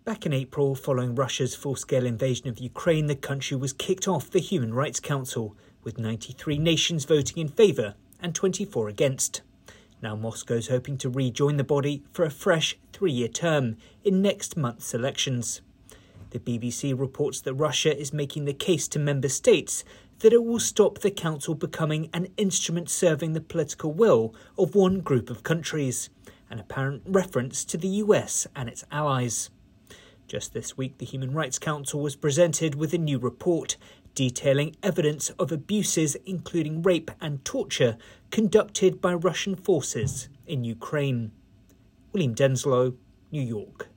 Back in April, following Russia's full-scale invasion of Ukraine, the country was kicked off the Human Rights Council, with 93 nations voting in favour and 24 against. Now Moscow's hoping to rejoin the body for a fresh 3-year term in next month's elections. The BBC reports that Russia is making the case to member states that it will stop the council becoming an instrument serving the political will of one group of countries, an apparent reference to the US and its allies. Just this week, the Human Rights Council was presented with a new report detailing evidence of abuses, including rape and torture, conducted by Russian forces in Ukraine. William Denslow, New York.